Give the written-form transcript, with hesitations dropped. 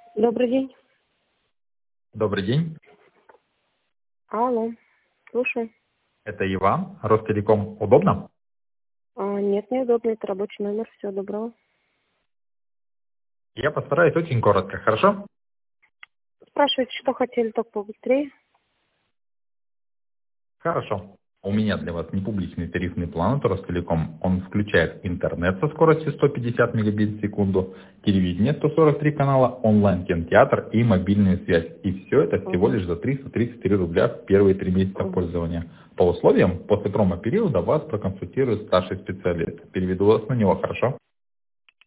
Добрый день. Добрый день. Алло, слушаю. Это Иван. Ростелеком. Удобно? Нет, неудобно, это рабочий номер. Всего доброго. Я постараюсь очень коротко, хорошо? Спрашивайте, что хотели, только побыстрее. Хорошо. У меня для вас непубличный тарифный план от Ростелеком. Он включает интернет со скоростью 150 мегабит в секунду, телевидение 143 канала, онлайн-кинотеатр и мобильную связь. И все это всего Угу. лишь за 333 рубля в первые 3 месяца Угу. пользования. По условиям, после промо-периода вас проконсультирует старший специалист. Переведу вас на него, хорошо?